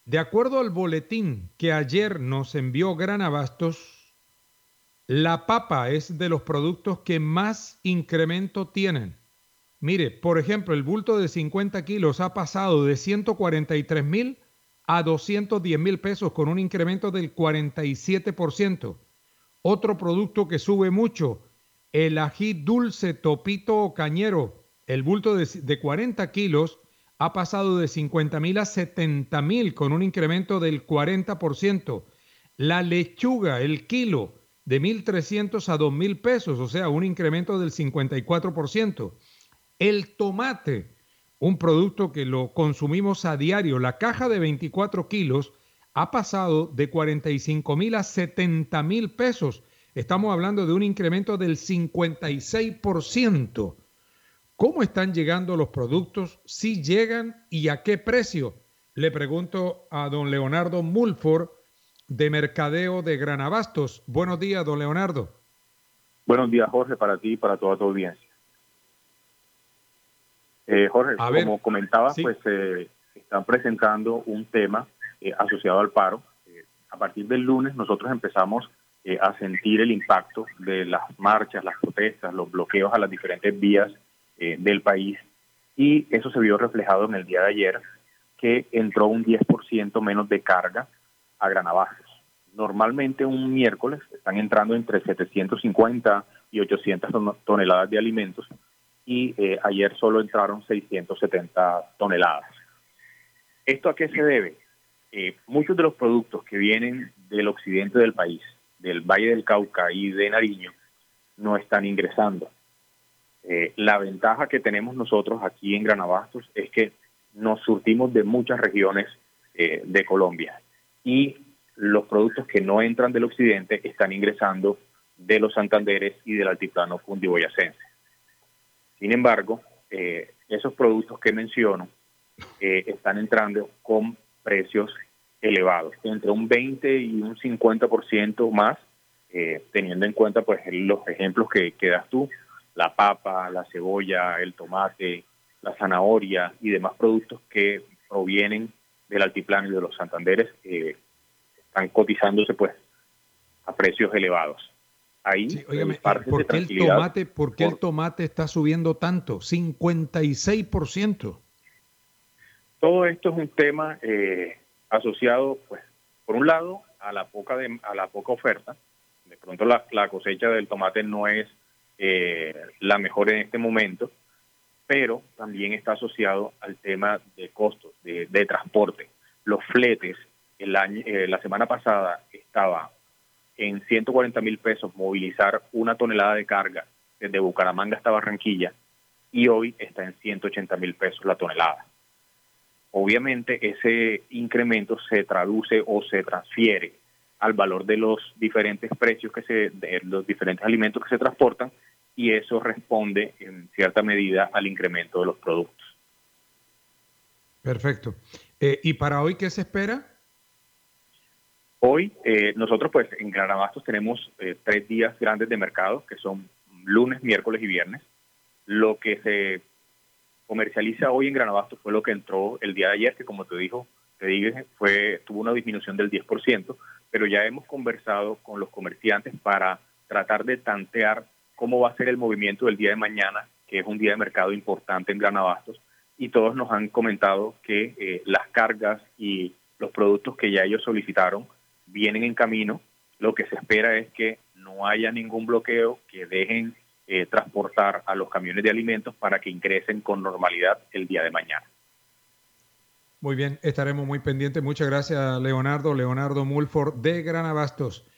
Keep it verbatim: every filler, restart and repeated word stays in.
De acuerdo al boletín que ayer nos envió Gran Abastos, la papa es de los productos que más incremento tienen. Mire, por ejemplo, el bulto de cincuenta kilos ha pasado de ciento cuarenta y tres mil a doscientos diez mil pesos con un incremento del cuarenta y siete por ciento. Otro producto que sube mucho, el ají dulce topito o cañero. El bulto de, de cuarenta kilos ha pasado de cincuenta mil a setenta mil con un incremento del cuarenta por ciento. La lechuga, el kilo, de mil trescientos a dos mil pesos, o sea, un incremento del cincuenta y cuatro por ciento. El tomate, un producto que lo consumimos a diario, la caja de veinticuatro kilos ha pasado de cuarenta y cinco mil a setenta mil pesos. Estamos hablando de un incremento del cincuenta y seis por ciento. ¿Cómo están llegando los productos? ¿Si llegan y a qué precio? Le pregunto a don Leonardo Mulford de Mercadeo de Gran Abastos. Buenos días, don Leonardo. Buenos días, Jorge, para ti y para toda tu audiencia. Eh, Jorge, A como ver, comentabas, sí. pues eh, están presentando un tema eh, asociado al paro. Eh, a partir del lunes nosotros empezamos eh, a sentir el impacto de las marchas, las protestas, los bloqueos a las diferentes vías eh, del país, y eso se vio reflejado en el día de ayer, que entró un diez por ciento menos de carga a Gran Abastos. Normalmente un miércoles están entrando entre setecientos cincuenta y ochocientas toneladas de alimentos, y eh, ayer solo entraron seiscientas setenta toneladas. ¿Esto a qué se debe? Eh, muchos de los productos que vienen del occidente del país, del Valle del Cauca y de Nariño, no están ingresando. Eh, la ventaja que tenemos nosotros aquí en Gran Abastos es que nos surtimos de muchas regiones eh, de Colombia, y los productos que no entran del occidente están ingresando de los Santanderes y del altiplano cundiboyacense. Sin embargo, eh, esos productos que menciono eh, están entrando con precios elevados, entre un veinte y un cincuenta por ciento más, eh, teniendo en cuenta pues los ejemplos que, que das tú, la papa, la cebolla, el tomate, la zanahoria y demás productos que provienen del altiplano y de los Santanderes, eh, están cotizándose pues a precios elevados. Ahí, Sí, eh, óigame, parte de ¿por qué el tranquilidad. tomate, por qué el Por, tomate está subiendo tanto? cincuenta y seis por ciento. todo esto es un tema eh, asociado, pues, por un lado, a la poca de, a la poca oferta. De pronto la, la cosecha del tomate no es eh, la mejor en este momento, pero también está asociado al tema de costos, de, de transporte. Los fletes, el año, eh, la semana pasada estaba en ciento cuarenta mil pesos movilizar una tonelada de carga desde Bucaramanga hasta Barranquilla, y hoy está en ciento ochenta mil pesos la tonelada. Obviamente ese incremento se traduce o se transfiere al valor de los diferentes precios que se, de los diferentes alimentos que se transportan, y eso responde en cierta medida al incremento de los productos. Perfecto. Eh, ¿Y para hoy qué se espera? Hoy eh, nosotros pues en Gran Abastos tenemos eh, tres días grandes de mercado, que son lunes, miércoles y viernes. Lo que se comercializa hoy en Gran Abastos fue lo que entró el día de ayer, que como te dijo, te dije, fue, tuvo una disminución del diez por ciento, pero ya hemos conversado con los comerciantes para tratar de tantear cómo va a ser el movimiento del día de mañana, que es un día de mercado importante en Gran Abastos, y todos nos han comentado que eh, las cargas y los productos que ya ellos solicitaron vienen en camino. Lo que se espera es que no haya ningún bloqueo, que dejen eh, transportar a los camiones de alimentos para que ingresen con normalidad el día de mañana. Muy bien, estaremos muy pendientes. Muchas gracias, Leonardo. Leonardo Mulford de Gran Abastos.